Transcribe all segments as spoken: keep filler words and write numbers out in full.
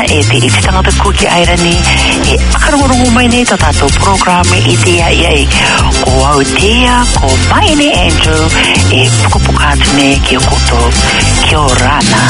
e te iti tangata kuki aira ni e akarungu mai nei tatato programa i te ai ai ko au tea ko mai ne Andrew e pukupukatu ne ki o koto ki o rana.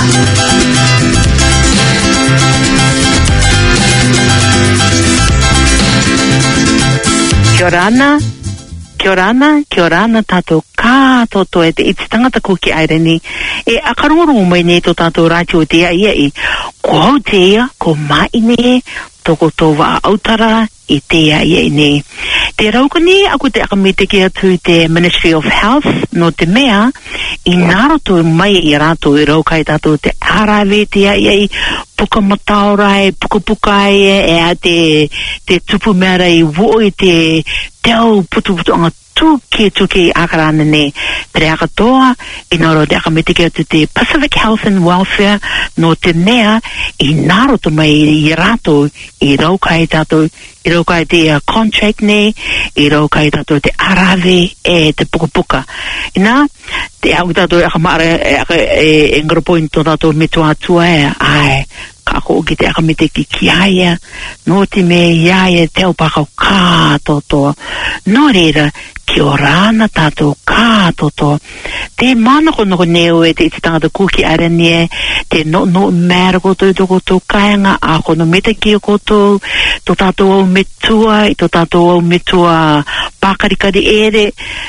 Ki o rana Kia orana, kia orana tātou kātoto e te iti tangata kuki aira ni e akarungu mai nei tō tātou rātio te ai ai ko hau te ia, ko maine toko tō wa autara i te ai ai nei. Te rauka ni aku te akamite ki atu te Ministry of Health no te mea i nāroto mai i rātou i rauka i tātou te arawe te ai ai puka mataurai, puka pukai e a te, te tupu mera i wo i te teo putu putu anga tuke tuke i akarana ne. Pere akatoa, i naro te akamite ki atu te Pacific Health and Welfare no te mea i nāroto mai i rātou i rauka i tātou i rauka i te uh, contract ne, i rauka i tātou te arawe e te puka puka. Ina, te au tātou e akamara e, e, e ngarapoin tō tātou me tua atua e, ai, kako o ki te akamite ki ki aia, no te me iaia te au pakau kātoto. No reira, ki o rāna tātou kātoto. Te mānako noko neo e te iti tangata kuki aira nie, te no no mēra koto i tō koto kāinga, a kono meta ki o koto, tō tātou au metua, i tō tātou au metua pākarikari ere,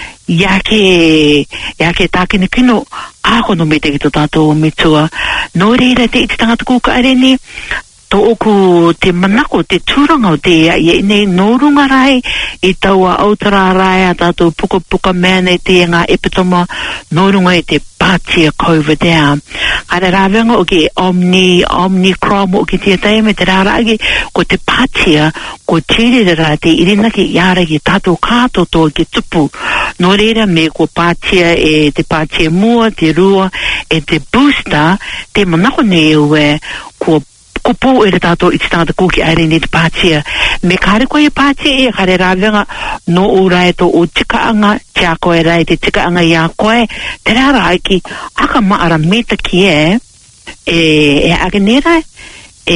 ia ke, ia ke tākina kino, a kono meta ki tō tātou au metua. No reira te iti tangata kuka aira nie, tō oku te manako, te tūranga o te ia nei nōrunga rai i taua autara rai a tātou puka puka mene te ngā epitoma nōrunga i te pātia COVID ea. Kare rāwenga o ki Omni, Omnicron o ki tia taime te rāragi ko te pātia, ko tīrere rā te irinaki iara ki tātou kātoto ki tupu. Nō reira me ko pātia e te pātia mua, te rua, e te booster, te manako nei ue ko ko pō e re tātou i te tangata kuki aere ni te pātia. Me kāre koe pātia e kāre rāwenga no o rai tō o tikaanga, tia koe rai te tikaanga i a koe, te rā rai ki aka maara meta ki e, e, e ake nera, e,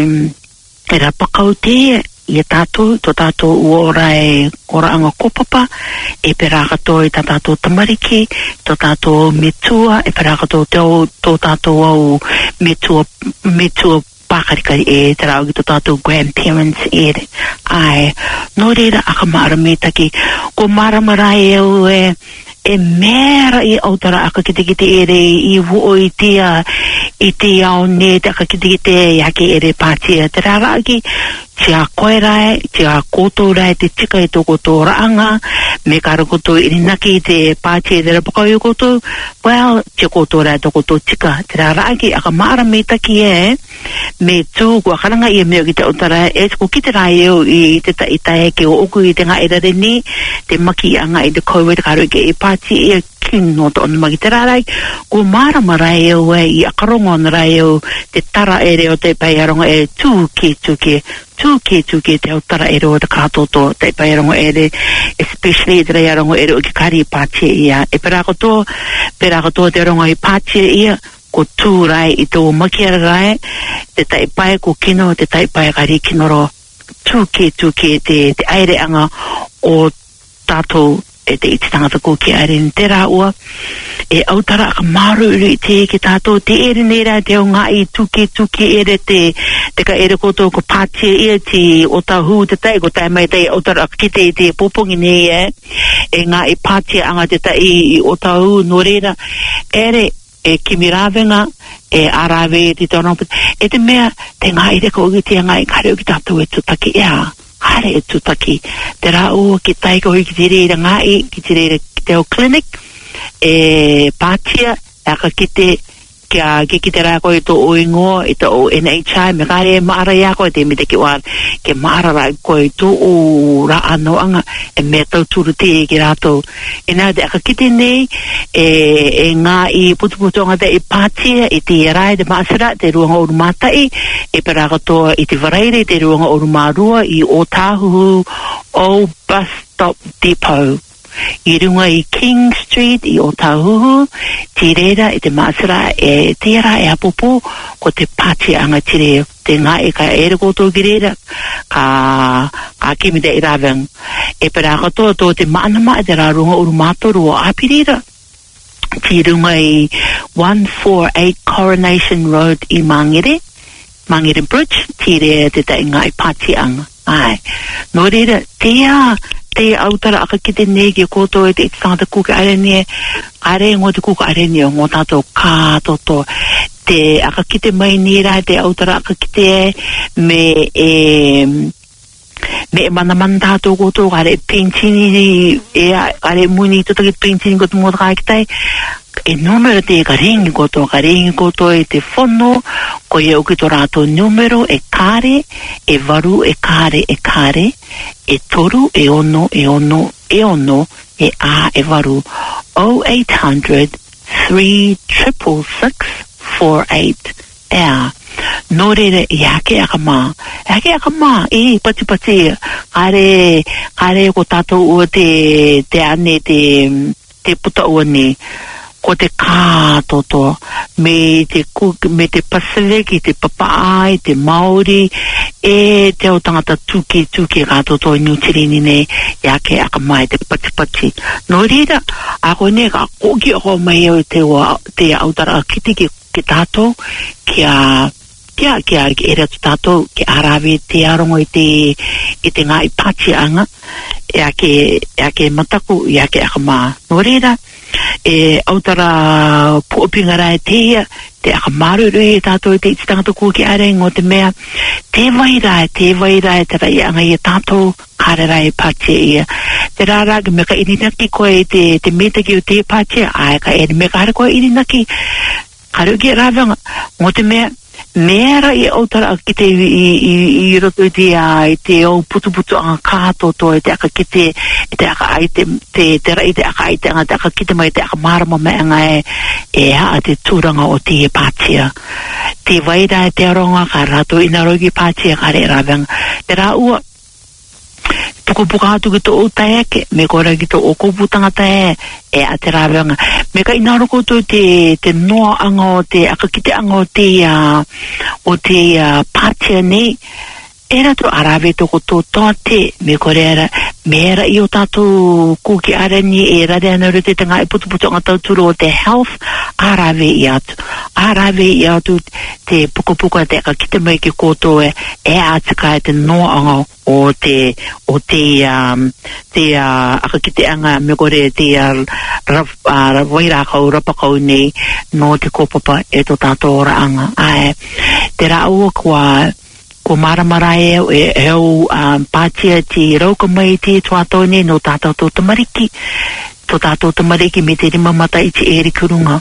e rapakau te i a tātou, tō tātou uora e koraanga kopapa, e perakato i tā tātou tamariki, tō tātou metua, e perakato tō tātou au metua, metua pākarikari e te rau ki tō tātou grandparents e ai. No reira aka maara me taki, ko maramara e au e, e mera i autara aka kite kite ere i wo i tia, i te au ne te aka kite kite yake ere pātia. Te rara aki, tia koe rai, tia koto rai te tika i tō koto raanga, me kara koto irinaki te pātia te rapakau i koto, well, tia koto rai tō koto tika. Te rara aki, aka maara me taki e, me tū kua karanga i a mea ki te autara, e ko ki te rai eo i te ta i tae ke o oku i te ngā erare ni, te maki anga i te COVID karo i ke e pātia e kino to on magi te rarai, ko marama rai eo e i akarongo on rai eo te tara ere o te pai aronga e tūke tūke, tūke tūke te autara ere o te kātoto te pai aronga ere, especially te rai aronga ere o ki kari pātia ia. E perako tō, perako tō te aronga i pātia ia, ko tū rai i tō makiara rai, te tai pai ko kino, te tai pai kari kinoro, tūke tūke te, te aere anga o tātou e te iti tangata kuki aere ni te rāua, e autara aka maru uru i te ki tātou, te ere nera te o ngā i tuke tuke ere te, te ka ere koto ko pātia ea te o tahu te tai, ko tai mai tai autara aka kite i te popongi nei e, e ngā i pātia anga te tai i o tahu no reira, ere e kimi rāwenga, e arawe e te tonopu, e te mea, te ngā i reko uki te ngā i kare o ki tātou e tutaki ea. Hare e tutaki. Te rāua ki taiko hui ki te reira ngai, ki te reira ki te o clinic, e pātia, aka ki te, kia ki te rā koe tō oingoa, i tō o N H I, me kāre e maara ia koe, te me te ki wār, ke maara rā koe tō o rā anoanga, e me tau tūru te e ki rātou. E nā te aka ki te nei, e, e ngā i putuputonga te e pātia, e te rai, te maasira, te ruanga o rumatai, e pera katoa i te whareire, te ruanga o rumārua, i o tāhuhu o bus stop depot. i runga i King Street i Otahuhu, ti reira i te maasira e tira e apopo ko te pāti anga tire te ngā e ka ere koto ki reira ka, ka kimida i rawang. E pera katoa tō te maanama e te rā runga uru mātoru o api reira. Ti runga i one forty-eight Coronation Road i Mangere, Mangere Bridge, ti reira te ta ngā i pāti anga. Ai, no reira, tea, te autara aka ki te nege koto e te tangata kuka arene, are ngō te kuka arene o ngō tātou kātoto, te aka ki te mai nira, te autara aka ki te me e, me e mana mana tātou koto, are penchini, e are muni tutaki penchini koto mō taka kitai, e numero te ka ringi koto, ka ringi koto e te whono, ko e uki tō rātou numero e kāre, e varu e kāre e kāre, e toru e ono e ono e ono e a e varu, oh eight hundred, three six six, four eight, e a. Nō reira i hake aka mā, hake aka mā, e pati pati, kare, kare ko tātou ua te, te ane, te, te puta ua ne, ko te kātoto, me te, me te Pacific, te Papaai, te Māori, e te o tangata tuki, tuki kātoto i Nutirini nei, ia ke aka mai te pati pati. Nō reira, ako ne ka koki ako mai o te, te autara kiti ki, ki tātou, ki a, ki a, ki a, ki era tu tātou, ki arawe te arongo i te, i te ngā i pāti anga, ia ke, ia ke mataku, ia ke aka mā. Nō reira, e autara puopingara e teia, te aka maruru e tātou e te ititangata kuki are ngō te mea, te wairai, te wairai, te rai anga i tātou, kārerai pātia ia. Te rārāga me ka irinaki koe te, te metaki o te pātia, ai ka e me ka hara koe irinaki, karuki rāwanga, ngō te mea, mera i autara ki te i, i, i roto i te a, i te au putu putu anga kātoto e te aka ki te, i te aka ai te, te, te rai te aka ai te anga, te aka ki te mai te aka marama me anga e, e a te tūranga o te pātia. Te waira e te aronga ka rato ina rogi pātia ka re rawanga. Te rā ua, tuku puka atu ki tō o taeke, me kora ki tō o kōputanga tae, e a te rāwanga. Me ka inaro koto te, te noa anga o te, aka ki te anga o te, uh, o te uh, pātia nei, era tō arawe tōko tō tōte, me kore era, me era i o tātou kūki arani, e rade ana rute te ngā e putu putu anga tauturu o te health, arawe i atu. Arawe i atu te puka puka te aka ki te mai ki koto e, e atika e te noa anga o te, o te, um, te, uh, aka ki te anga, me kore te, uh, raf, uh, wairakau, rapakau nei, no te kōpapa e tō tātou ora anga. Ai, te rāua kua, ko maramara e e heu um, pātia te rauka mai te tuatone no tātou tō tamariki. Tō tātou tamariki me te rima mata i te eri kurunga.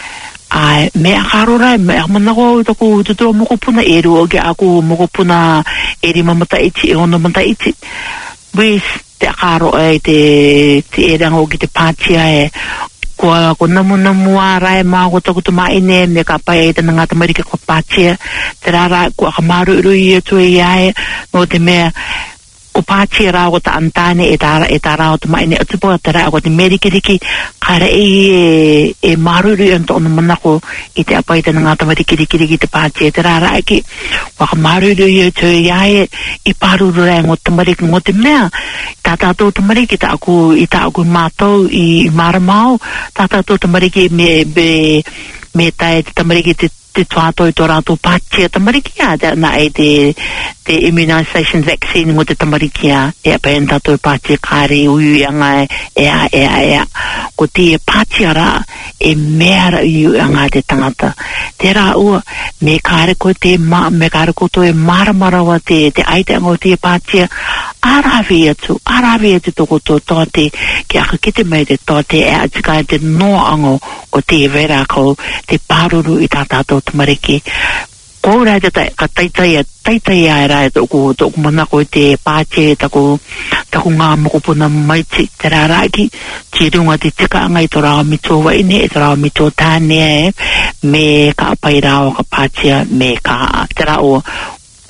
Ai, me a karora, me a manako au taku tutua mokopuna e rua ke aku mokopuna e rima mata i te e ono mata i te. Wes, te a karo e te, te e rango ki te pātia e Ko, ko namu namu a rai mā ko taku tumaine, me ka pai e tana ngā tamarika ko pātia, te rāra ko aka maru uru i atu e iae, no te mea, ko pātia rā ko ta antane e tā, e tā rā o tumaine atupo, te rā ko te merikiriki, kare e, e, e maru uru i anto ono manako, i te apai tana ngā tamarikiriki ki te pātia, te rāra ki, ko aka maru uru i atu e iae, i pāruru rai ngō tamariki, ngō te mea, tā tātou tamariki, tā aku, i tā aku mātou, i maramau, tā tātou tamariki me, me, me tae te tamariki te, te tuato i tō rātou pātia tamariki a, te ana e te, te immunisation vaccine ngō te tamariki a, e a pēn tātou pātia kāre ui anga e, e a, e a, e a, ko te pātia rā, e mea i anga te tangata. Te rā ua, me kāre ko te, ma, me kāre ko tō e maramarawa te, te aite anga o te pātia, arawe atu, arawe atu tōko tō tōte, ki aka ki te mai te tōte, e atika te noa ango o te vera ko, te pāruru i tā tātou tamariki. Kōrei te tai, ka taitai a, taitai a e rai tōku, tōku manako i te pāche, tako, tako ngā mokopuna maiti, te rāraki, ti runga te tika anga i tō rao mito waine, i tō rao mito tāne e, me ka apai rao ka pāchea, me ka, te rao,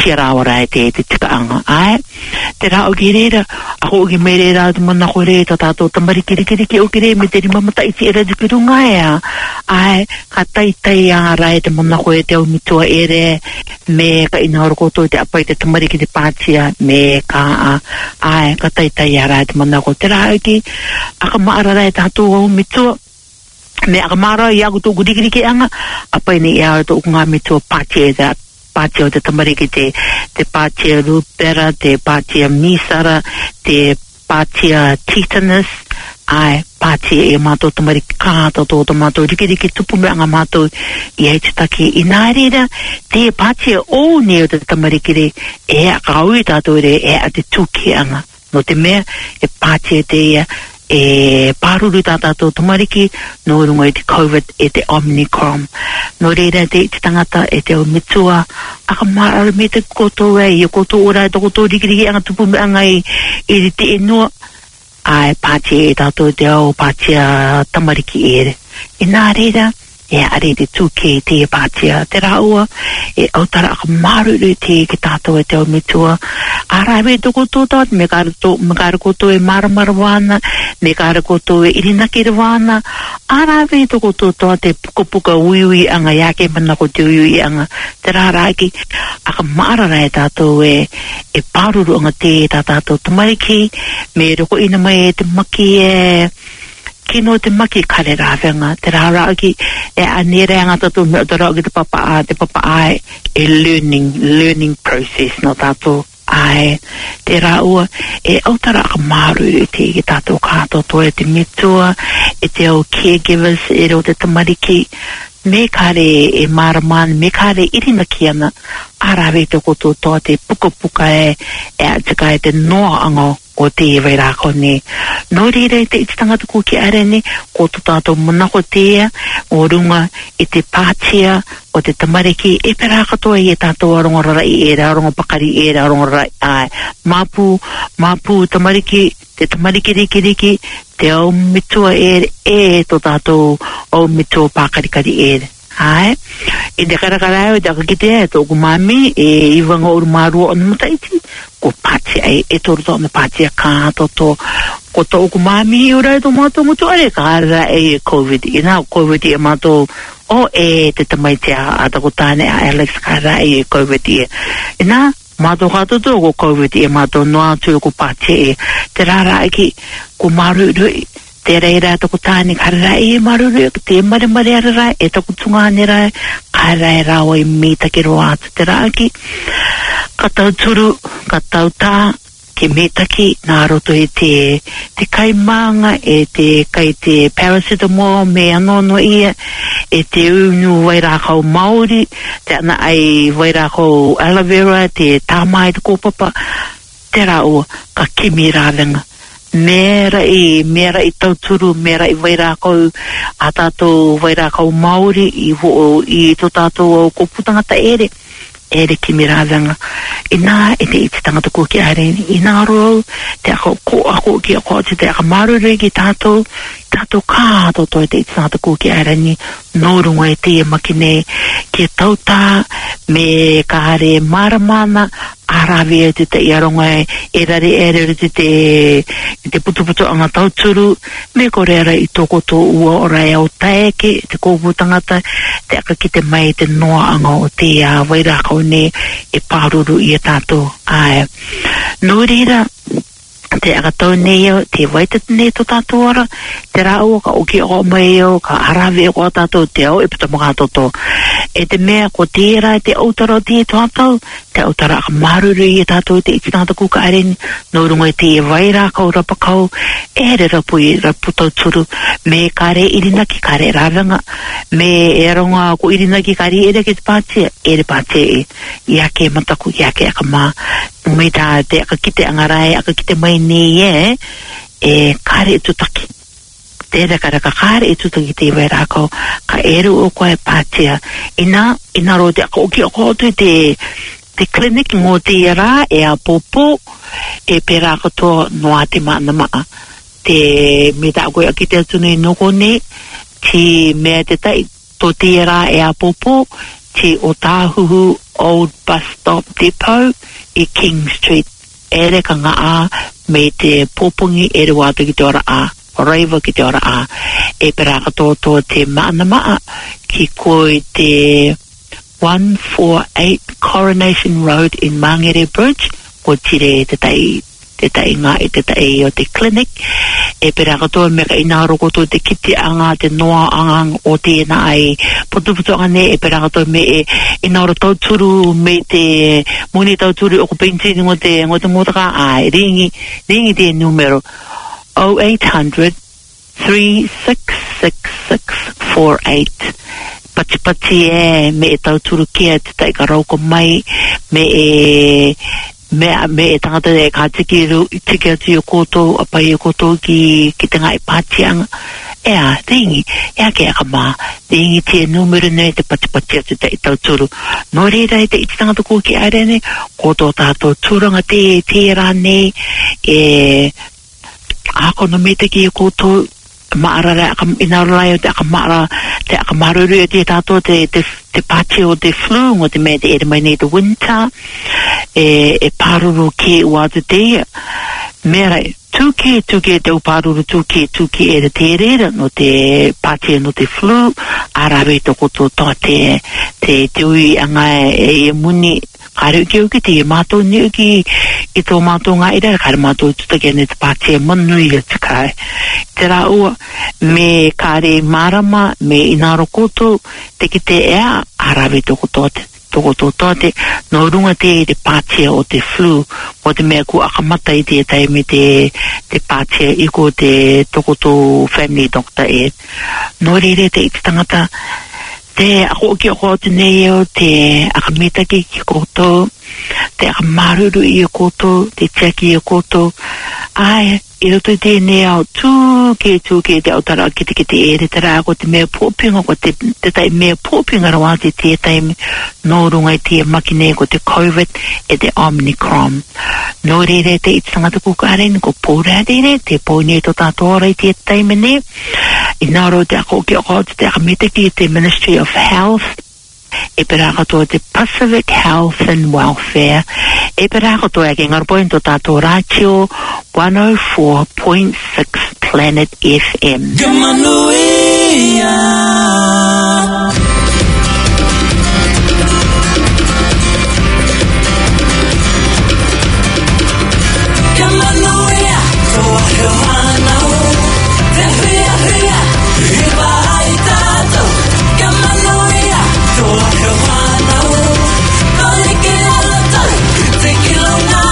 tira ora e te te tikaanga ai te rao ki reira ako ki me reira te mana ko re ta tato tamari kiri kiri ki o ki re me te rima mata iti e re di pirunga ea ai ka tai tai a rai te mana ko e te au mitua e re me ka ina oro koto te apai te tamari ki te pātia me ka ai ka tai tai a rai te mana ko te rao ki aka maara rai tato au mitua me aka maara i aku tō gurikiri ki anga apai ni ea tō ngā mitua pātia e te pātia o te tamariki te, te pātia rupera, te pātia misara, te pātia tetanus, ai pātia e mātou tamariki kāta tō tō mātou rikiriki tupu me anga mātou i heitutaki i nārira, te pātia o ne o te tamarikiri e a kaui tātou re e a te tūki anga. No te mea e pātia te ia e pāruru tātātou tamariki no rungo e te COVID e te Omicron. No reira te te tangata e te o mitua aka maara me te koto e i koto ora e to koto rikiriki anga tupu me anga i i te enua ai pātia e tātou te au pātia tamariki ere. E nā reira e are te tūke te pātia te raua e autara aka maruru te ki tātou e te o mitua arawe to koto tātou me kāra to me kāra koto e maramara wana me kāra koto e irinaki wana arawe to koto tātou te pukapuka uiui anga yake mana ko te uiui anga te rāraki aka marara e tātou e e pāruru anga te tā tātou tamariki me roko ina mai e te maki e kino te maki kare rāwenga, te rāraki e anere anga tātou me o te rāki te papa a, te papa a e learning, learning process no tātou ai, te rāua e autara aka māru e te i tātou kātoto e te mitua, e te au caregivers e reo te tamariki, me kare e maraman, me kare irina ki ana, arawe te koto toa te puka puka e, e a tika e te noa ango o te e rāko ne. No reira te iti tangata ko ki are ne, ko to tātou manako tea, o runga i te pātia, o te tamariki, e pera katoa i e tātou aronga rara i e aronga pakari e aronga rara ai. Māpu, māpu tamariki, te tamariki riki riki, te au mitua e e to tātou au mitua pākarikari e ai. E te karakarao e te akakitea e tōku mami e iwanga uru marua o namata iti ko pātia e e tōru tō me pātia kāto tō ko tōku mami i ura e tō mātou mutu are kāra e COVID i nā COVID e mātou o e te tamaitea a tako tāne a Alex kāra e COVID e e nā mātou kāto tō ko COVID e mātou noa tū ko pātia e te rāra eki ko maru rui te reira toko tāne karara e maruru te mare mare arara e toko tungane rai kara e rawa i metake roa atu te raki katau turu katau tā ke metake nā roto e te te kaimanga e te kai te paracetamol me anono ia e te unu wairakau Māori te ana ai wairakau aloe vera te tāmai te kōpapa te rao ka kimi rāwenga mera i mera i tauturu mera i wairakau a tātou wairakau Māori i ho i to tātou ko putangata ere ere ki mirawanga i nā e te iti tangata ko ki are i nā rou te ako ko ako ki ako te aka marure ki tātou tātou kāto to e te iti tangata ko ki are ni nōrunga e te makine ki tautā me kāre maramana arawe e te te iaronga e rare e rere te te te putu putu anga tauturu me korera i toko tō ua ora e au taeke te kōpu tangata te aka ki te mai te noa anga o te a wairakau ne e pāruru i e tātou ai no reira te aka tau nei te waitat nei to tātou ara te rao ka oki o mai o ka arawe o tātou te au e puta mga toto e te mea ko tērā te autara o te tātou te autara ka maruru i tātou te iti tātou kuka areni no rungo e te wairakau rapakau e re rapu i rapu tauturu me kare irinaki kare rāwanga me e ronga ko irinaki kare ere ke te pātia ere pātia e iake mataku iake aka mā me tā te aka kite angarai aka kite mai nei e e kare e tutaki tere kara ka kare e tutaki te wairakau ka eru o koe pātia ina ina ro te ako oki ako tu te te klinik ngō te rā e a popo e pera katoa noa te maana maa te me ta koe a kite atune noko ne ti mea te tai to te rā e a popo te Otahuhu Old Bus Stop Depot i King Street. Ere ka ngā a me te pōpungi e re wātu ki te ora a. Reiva ki te ora a. E pera katoa te maana maa ki koe te one forty-eight Coronation Road in Mangere Bridge. Ko tire te tai, te tai ngā e te tai o te clinic. E pera katoa me ka inaro koto te kiti anga, te noa anga o tēnā ai putuputu ane. E pera katoa me e inaro tauturu me te muni tauturu o ko pensi ngo te ngo te motaka ai. Ringi, ringi te numero oh eight hundred, three six six six four eight. Pati pati e me e tauturu kia te tai ka rauko mai me e me me e tangata e ka tiki tiki atu o koto a pai o koto ki ki te ngai pātianga e a ringi e a ke a ka mā ringi te numero nei te pati pati atu te tauturu no reira e te iti tangata ko ki aere ne koto tātou tūranga te te rane e ako no me te ki o koto maarara aka inarai o te aka maara te aka maruru e te tātou te, te, te pāti o te flu o te me te ere mai nei te winter e, e pāruru ke uatu te mera tūke tūke te upāruru tūke tūke e te rera no te pāti no te flu arawe to koto toa te te te ui anga e, e muni kare uki uki te mātou ni uki i tō mātou ngā ira kare mātou tutake ne te pāti e manu i te kai te rā ua me kare marama me inaro koto te ki te ea arawe to koto te toko tō toate, no runga te te pātia o te flu, o te mea ku akamata i te tai me te, te pātia i ko te toko tō family doctor e. No rere te iti tangata, te ako ki ako te nei o te akametaki ki koto, te akamaruru i o koto, te tiaki i o koto, ai, i roto i tēnei au tūke tūke te autara ki te ki te ere te rā ko te mea pōpinga ko te, te tai mea pōpinga rawa te te tai no runga i te makine ko te COVID e te Omicron. No rere te iti tangata kukaren ko pōrea rere te pōne to tātora i te tai mene i naro te ako ki ako te akametaki te Ministry of Health e pera katoa te Pacific Health and Welfare e pera katoa ke ngarpoin to tātou ratio one oh four point six Planet F M. Gemanuia Gemanuia toa Johanna te hia hia hiva ai tātou Gemanuia toa Johanna kone ke alata te kilona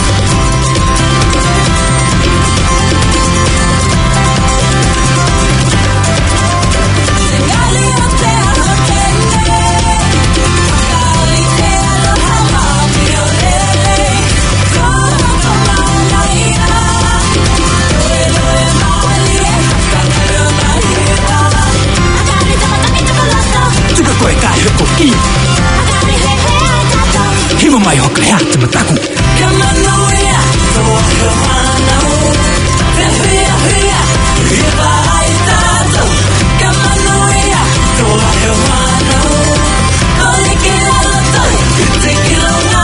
Hima mai hoka hea te mataku Gemanuia toa Johanna te hia hia hiva ai tātou Gemanuia toa Johanna kone ke alata te kilona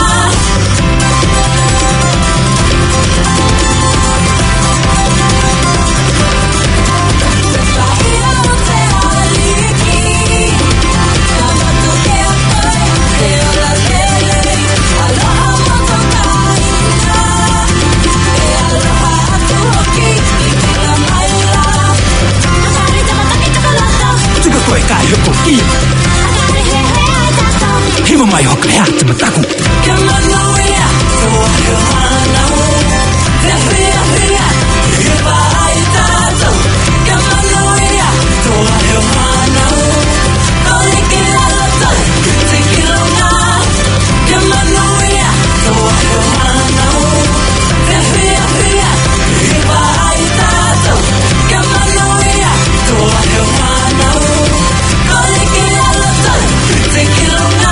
Hima mai hoka hea te mataku Gemanuia toa Johanna te hia hia hiva ai tātou Gemanuia toa Johanna kone ke alata te kilona Gemanuia toa Johanna te hia hia hiva ai tātou Gemanuia toa Johanna kone ke alata te kilona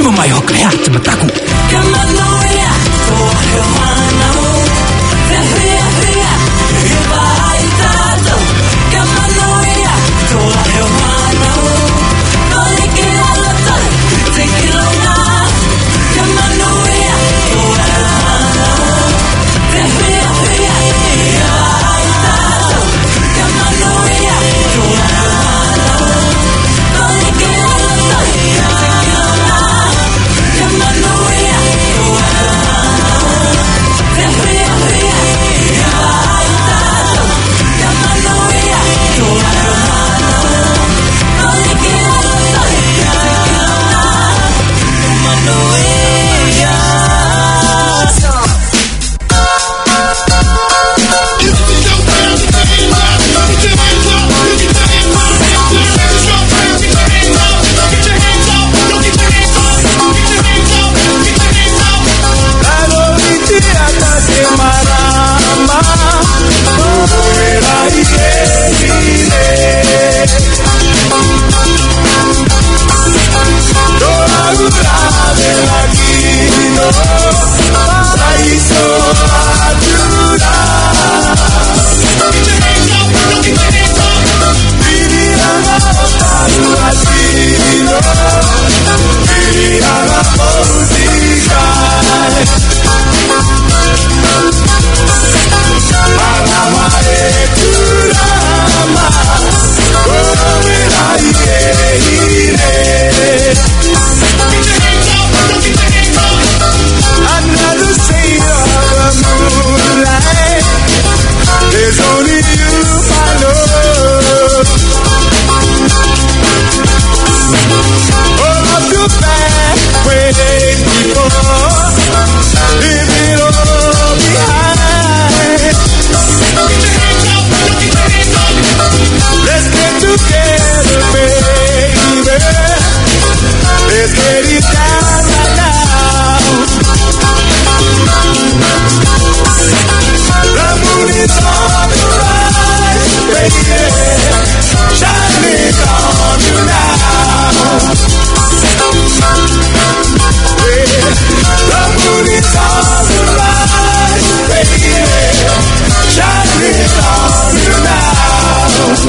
Cuma mayo kaya cuma taku. Kamanoya, toa manau, ria ria, ibai tato. Kamanoya, toa manau, toiki ala toi, tiki longa. Kamanoya, toa manau, ria ria, ibai tato. Kamanoya, toa manau, toiki ala toi, tiki longa. Kamanoya, toa manau, ria ria, ibai tato. Kamanoya, toa manau, toiki ala toi, tiki longa. Kamanoya. Another shade of the moonlight. There's only you, my love. All of your back way before, leave it all behind. Let's get together, baby. Let's get it down right now. The moon is on the rise, baby, shining on you now. Yeah. The moon is on the rise, baby, shining on you now.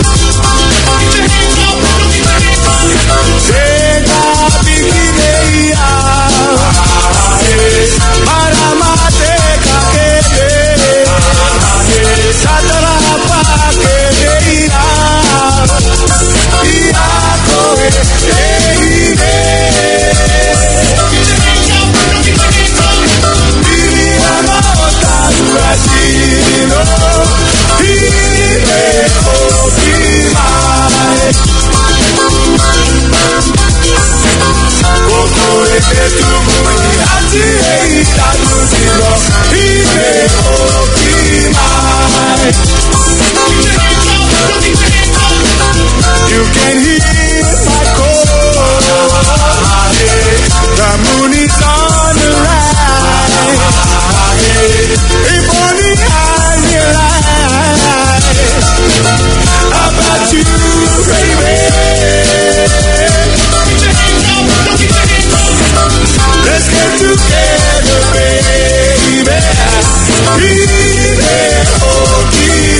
Take a bikini out, maramate kakele, satara pakele out, iako eile. Vivirama otaruashino, ile okimai. Kokorete tumuni ati eitanusiro, ile okimai. You can hear my call. The moon is on the rise. If only I realized about you, baby. Let's get together, baby. Be there, oh,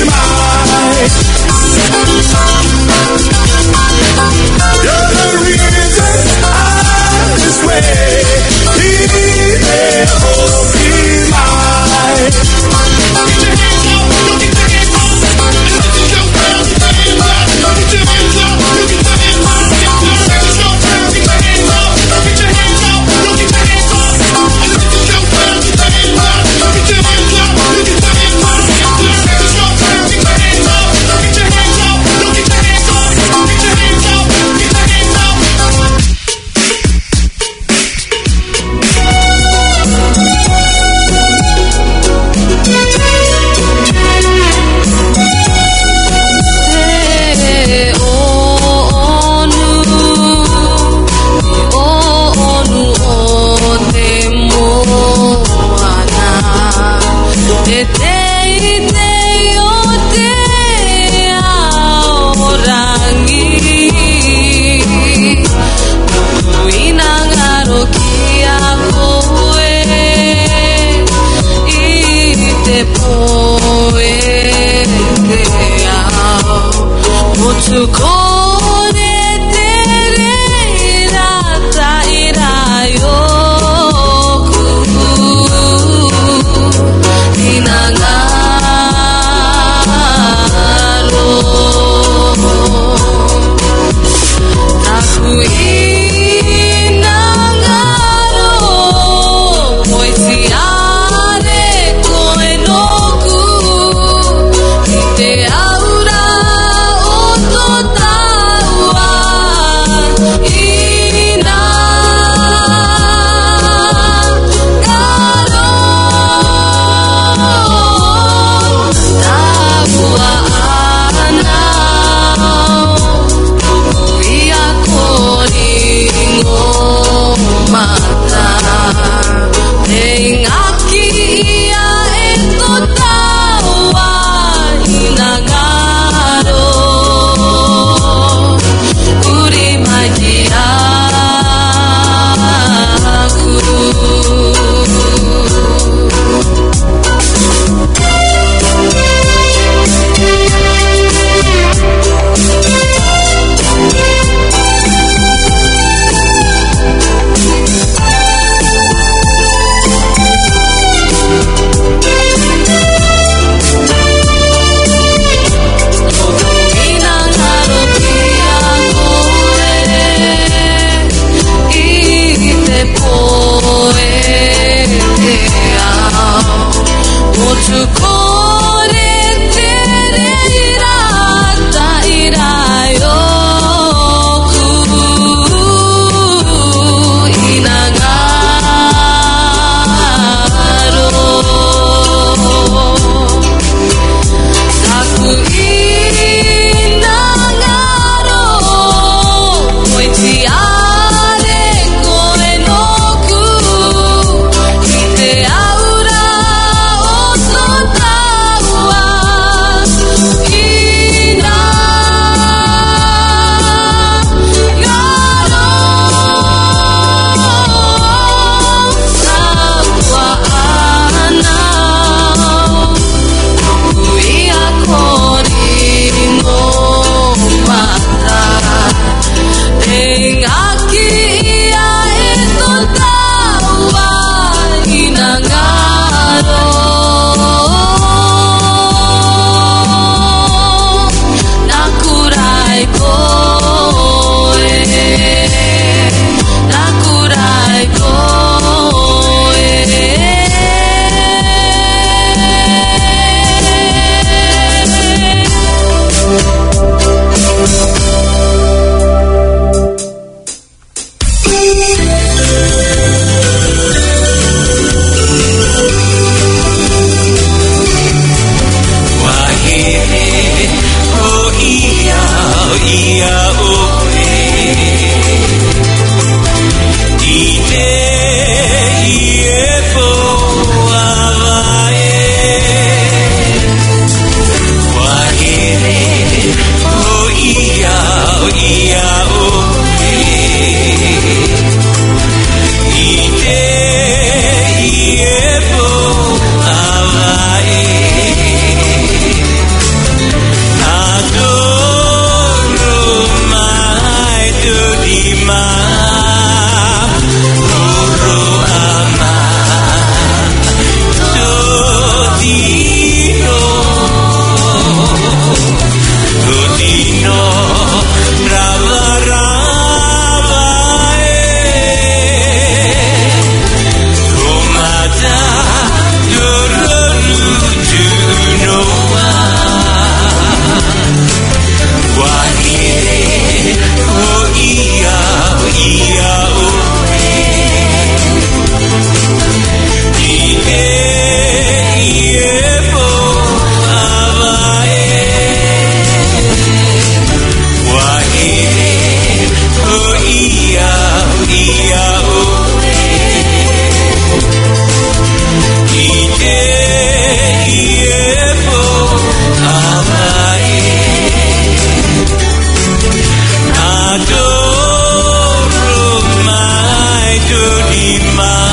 Adoro mai dorima.